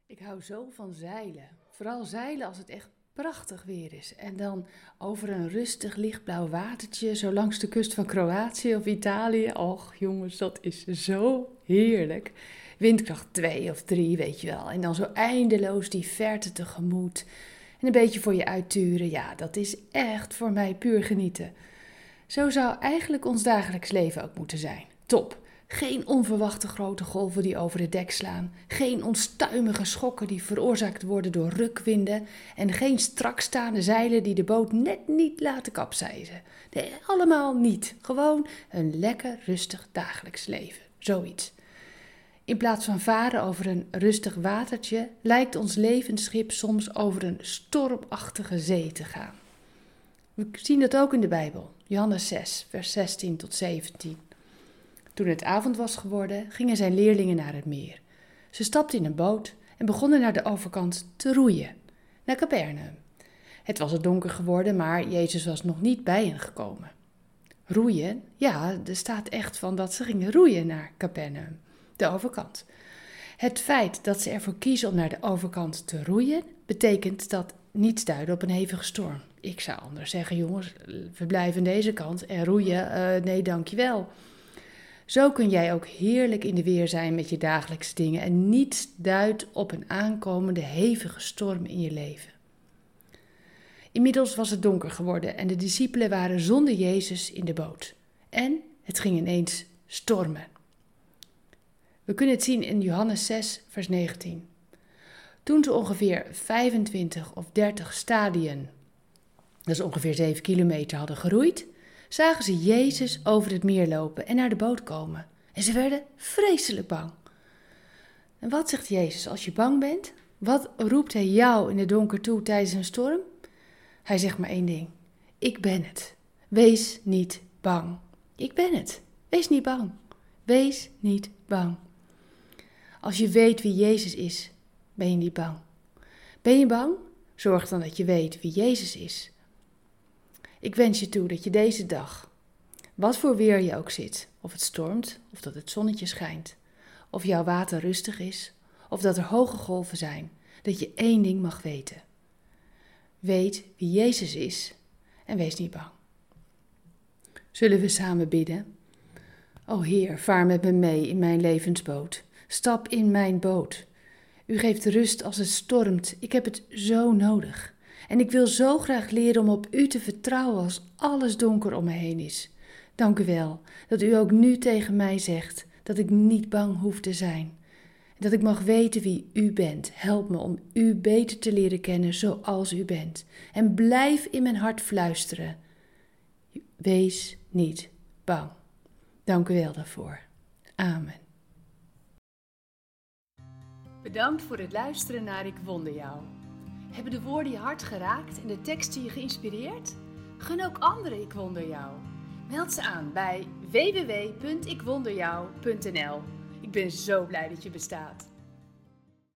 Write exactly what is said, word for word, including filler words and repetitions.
Ik hou zo van zeilen. Vooral zeilen als het echt prachtig weer is. En dan over een rustig lichtblauw watertje, zo langs de kust van Kroatië of Italië. Och jongens, dat is zo heerlijk. Windkracht twee of drie, weet je wel. En dan zo eindeloos die verte tegemoet. En een beetje voor je uitturen. Ja, dat is echt voor mij puur genieten. Zo zou eigenlijk ons dagelijks leven ook moeten zijn. Top. Geen onverwachte grote golven die over het dek slaan. Geen onstuimige schokken die veroorzaakt worden door rukwinden. En geen strakstaande zeilen die de boot net niet laten kapseizen. Nee, allemaal niet. Gewoon een lekker rustig dagelijks leven. Zoiets. In plaats van varen over een rustig watertje lijkt ons levensschip soms over een stormachtige zee te gaan. We zien dat ook in de Bijbel. Johannes zes, vers zestien tot zeventien. Toen het avond was geworden, gingen zijn leerlingen naar het meer. Ze stapten in een boot en begonnen naar de overkant te roeien, naar Capernaum. Het was het donker geworden, maar Jezus was nog niet bij hen gekomen. Roeien? Ja, er staat echt van dat ze gingen roeien naar Capernaum, de overkant. Het feit dat ze ervoor kiezen om naar de overkant te roeien, betekent dat niets duidde op een hevige storm. Ik zou anders zeggen, jongens, we blijven aan deze kant en roeien, uh, nee dankjewel. Zo kun jij ook heerlijk in de weer zijn met je dagelijkse dingen en niets duidt op een aankomende hevige storm in je leven. Inmiddels was het donker geworden en de discipelen waren zonder Jezus in de boot. En het ging ineens stormen. We kunnen het zien in Johannes zes, vers negentien. Toen ze ongeveer vijfentwintig of dertig stadien, dat is ongeveer zeven kilometer, hadden geroeid, zagen ze Jezus over het meer lopen en naar de boot komen. En ze werden vreselijk bang. En wat zegt Jezus als je bang bent? Wat roept hij jou in het donker toe tijdens een storm? Hij zegt maar één ding. Ik ben het. Wees niet bang. Ik ben het. Wees niet bang. Wees niet bang. Als je weet wie Jezus is, ben je niet bang. Ben je bang? Zorg dan dat je weet wie Jezus is. Ik wens je toe dat je deze dag, wat voor weer je ook zit, of het stormt, of dat het zonnetje schijnt, of jouw water rustig is, of dat er hoge golven zijn, dat je één ding mag weten. Weet wie Jezus is en wees niet bang. Zullen we samen bidden? O Heer, vaar met me mee in mijn levensboot. Stap in mijn boot. U geeft rust als het stormt. Ik heb het zo nodig. En ik wil zo graag leren om op u te vertrouwen als alles donker om me heen is. Dank u wel dat u ook nu tegen mij zegt dat ik niet bang hoef te zijn. Dat ik mag weten wie u bent. Help me om u beter te leren kennen zoals u bent. En blijf in mijn hart fluisteren. Wees niet bang. Dank u wel daarvoor. Amen. Bedankt voor het luisteren naar Ik Wonder Jou. Hebben de woorden je hart geraakt en de teksten je geïnspireerd? Gun ook anderen Ik Wonder Jou. Meld ze aan bij w w w punt ik wonder jou punt n l. Ik ben zo blij dat je bestaat.